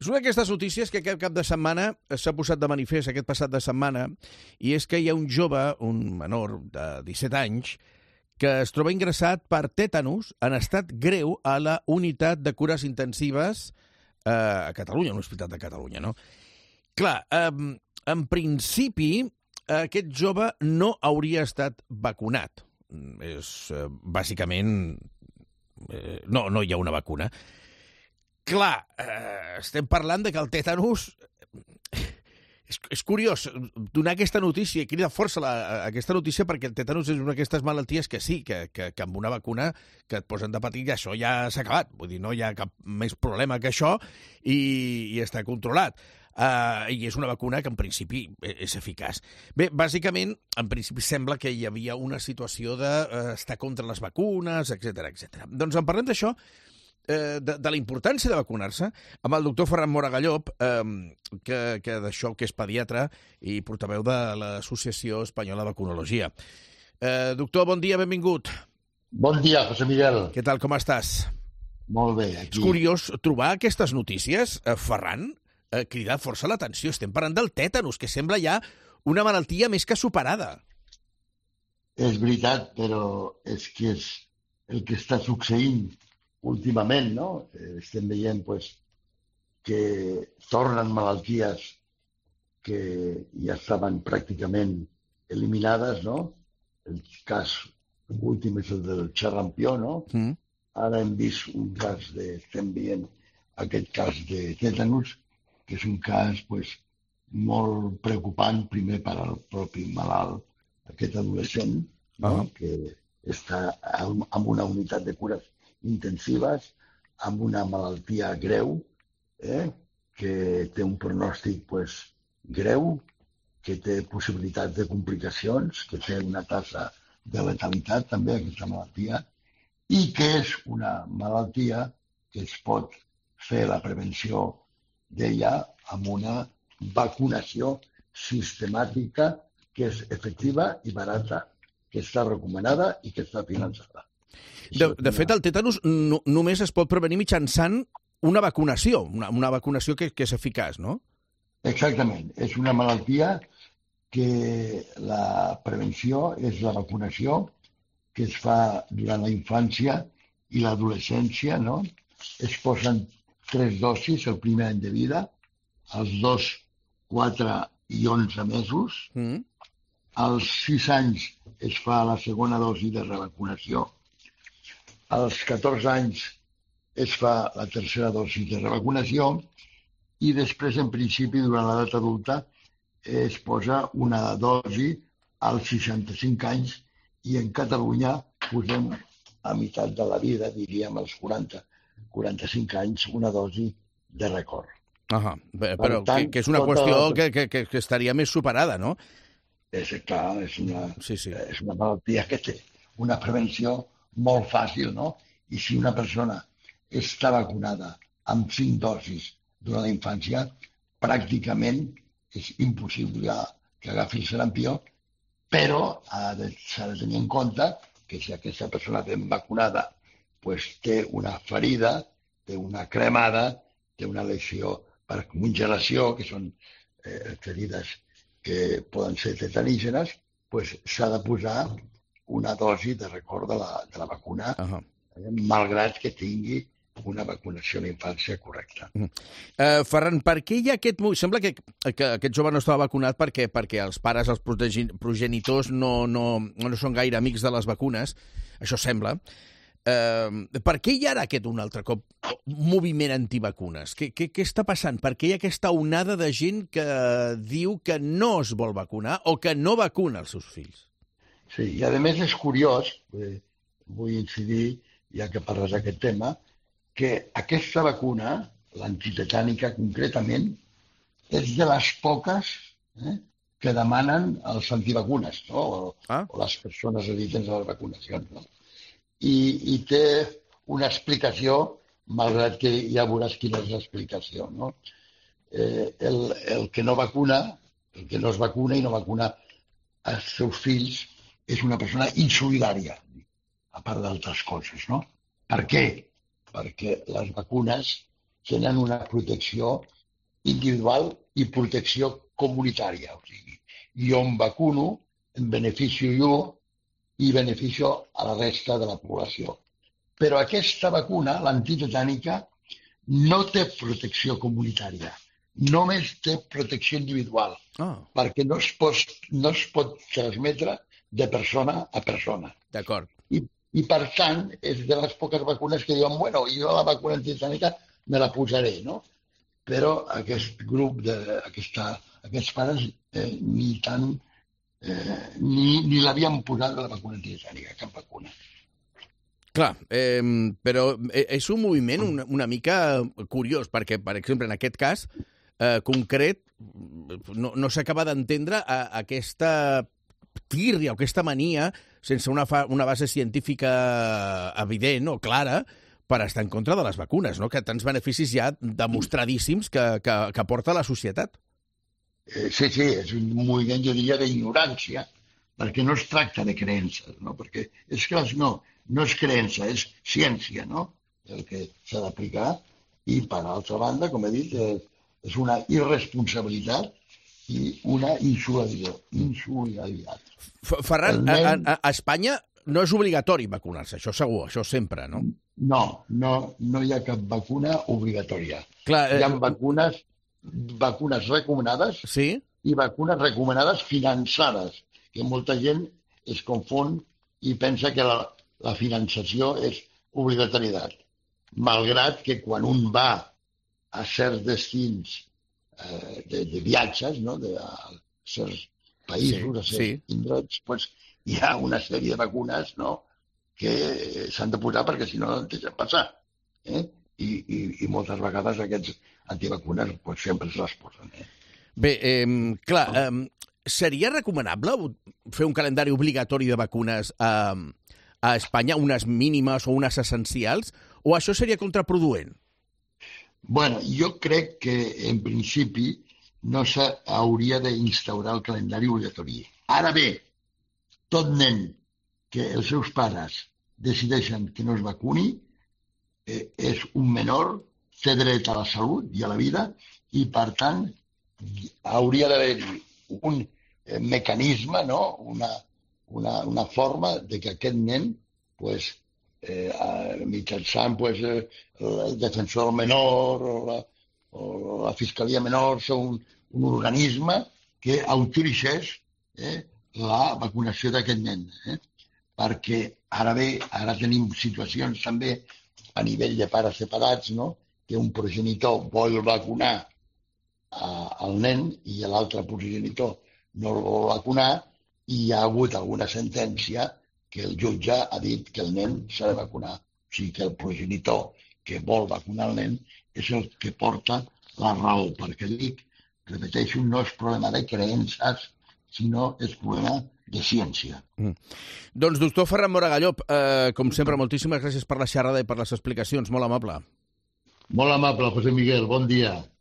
És una d'aquestes notícies que aquest cap de setmana s'ha posat de manifest, aquest passat de setmana, i és que hi ha un jove, un menor de 17 anys, que es troba ingressat per tètanus en estat greu a la unitat de cures intensives a Catalunya, a l'Hospital de Catalunya, no? Clar, en principi, aquest jove no hauria estat vacunat. Bàsicament, no hi ha una vacuna. Clar, estem parlant de que el tètanus... És curiós donar aquesta notícia, crida força aquesta notícia, perquè el tètanus és una d'aquestes malalties que sí, que amb una vacuna que et posen de patir, això ja s'ha acabat. Vull dir, no hi ha cap més problema que això i està controlat. I és una vacuna que en principi és eficaç. Bé, bàsicament, en principi sembla que hi havia una situació d'estar contra les vacunes, etc. Doncs en parlem d'això, de la importància de vacunar-se, amb el doctor Ferran Moragallop, que és pediatre i portaveu de l'Associació Espanyola de Vacunologia. Doctor, bon dia, benvingut. Bon dia, José Miguel. Què tal, com estàs? Molt bé, aquí. És curiós trobar aquestes notícies, Ferran, cridar força l'atenció. Estem parlant del tètanus, que sembla ja una malaltia més que superada. És veritat, però és que és el que està succeint últimament, no? Estem veient que tornen malalties que ja estaven pràcticament eliminades, no? El cas últim és el del xarampió, no? Ara hem vist estem veient aquest cas de tètanus, que és un cas molt preocupant, primer per al propi malalt, aquest adolescent, no? Que està en una unitat de cures intensives, amb una malaltia greu, que té un pronòstic greu, que té possibilitats de complicacions, que té una tassa de letalitat també, aquesta malaltia, i que és una malaltia que es pot fer la prevenció d'ella amb una vacunació sistemàtica que és efectiva i barata, que està recomanada i que està finançada. De fet, el tètanus només es pot prevenir mitjançant una vacunació, una vacunació que és eficaç, no? Exactament. És una malaltia que la prevenció és la vacunació que es fa durant la infància i l'adolescència, no? Es posen 3 dosis el primer any de vida, als 2, 4 i 11 mesos. Als 6 anys es fa la segona dosi de revacunació. Als 14 anys es fa la tercera dosi de revacunació i després, en principi, durant l'edat adulta, es posa una dosi als 65 anys i en Catalunya posem a meitat de la vida, diríem als 40-45 anys, una dosi de record. Però que és una qüestió que estaria més superada, no? És clar, és una malaltia que té una prevenció molt fàcil, no? I si una persona està vacunada amb 5 dosis durant la infància, pràcticament és impossible que agafi el sarampió, però s'ha de tenir en compte que si aquesta persona ben vacunada té una ferida, té una cremada, té una lesió per congelació, que són ferides que poden ser tetanígenes, s'ha de posar una dosi de record de la vacuna, malgrat que tingui una vacunació a la infància correcta. Ferran, per què hi ha aquest... Sembla que aquest jove no estava vacunat perquè els pares, els progenitors, no són gaire amics de les vacunes, això sembla. Per què hi ha aquest un altre cop moviment antivacunes? Què està passant? Per què hi ha aquesta onada de gent que diu que no es vol vacunar o que no vacuna els seus fills? Sí, i a més és curiós, vull incidir, ja que parles d'aquest tema, que aquesta vacuna, l'antitetànica concretament, és de les poques que demanen els antivacunes, no? O les persones resistents a les vacunacions, no? I té una explicació, malgrat que ja veuràs quina és l'explicació, no? El que no vacuna, el que no es vacuna i no vacuna els seus fills, és una persona insolidària, a part d'altres coses, no? Per què? Perquè les vacunes tenen una protecció individual i protecció comunitària. O sigui, jo em vacuno, em beneficio jo i beneficio a la resta de la població. Però aquesta vacuna, l'antitetànica, no té protecció comunitària. Només té protecció individual, perquè no es pot transmetre de persona a persona. D'acord. I per tant, és de les poques vacunes que diuen, bueno, jo la vacuna antitetànica me la posaré, no? Però aquest grup, aquests pares, ni l'havien posat la vacuna antitetànica, cap vacuna. Clar, però és un moviment una mica curiós, perquè, per exemple, en aquest cas concret, no s'acaba d'entendre aquesta tírria o aquesta mania sense una base científica evident o clara per estar en contra de les vacunes, no? Que tants beneficis ja demostradíssims que porta la societat. Sí, és un moviment, jo diria, d'ignorància, perquè no es tracta de creences, no? Perquè és que no és creença, és ciència, no? El que s'ha d'aplicar. I, per altra banda, com he dit, és una irresponsabilitat i una insolidaritat. Ferran, a Espanya no és obligatori vacunar-se, això segur, això sempre, no? No hi ha cap vacuna obligatòria. Clar, hi ha vacunes recomanades, sí? I vacunes recomanades finançades, que molta gent es confon i pensa que la finançació és obligatorietat. Malgrat que quan un va a certs destins de viatges, no? A certs països, a certs indrets, doncs hi ha una sèrie de vacunes, no? Que s'han de posar perquè si no no deixen passar. I moltes vegades aquests antivacunes doncs, sempre se les posen. Bé, clar, seria recomanable fer un calendari obligatori de vacunes a Espanya, unes mínimes o unes essencials, o això seria contraproduent? Bueno, jo crec que en principi no s'hauria d'instaurar el calendari obligatori. Ara bé, tot nen que els seus pares decideixen que no es vacuni és un menor, té dret a la salut i a la vida i, per tant, hauria d'haver-hi un mecanisme, no? Una forma de que aquest nen, pues, mitjançant pues, el defensor menor o la fiscalia menor, un organisme que autoritzés la vacunació d'aquest nen. Perquè ara tenim situacions també a nivell de pares separats, no? Que un progenitor vol vacunar el nen i l'altre progenitor no el vol vacunar i hi ha hagut alguna sentència que el jutge ha dit que el nen s'ha de vacunar. O sigui que el progenitor que vol vacunar el nen és el que porta la raó, perquè dic, repeteixo, no és problema de creences, sinó és problema de ciència. Doncs, doctor Ferran Moragallop, com sempre, moltíssimes gràcies per la xerrada i per les explicacions. Molt amable. Molt amable, José Miguel. Bon dia.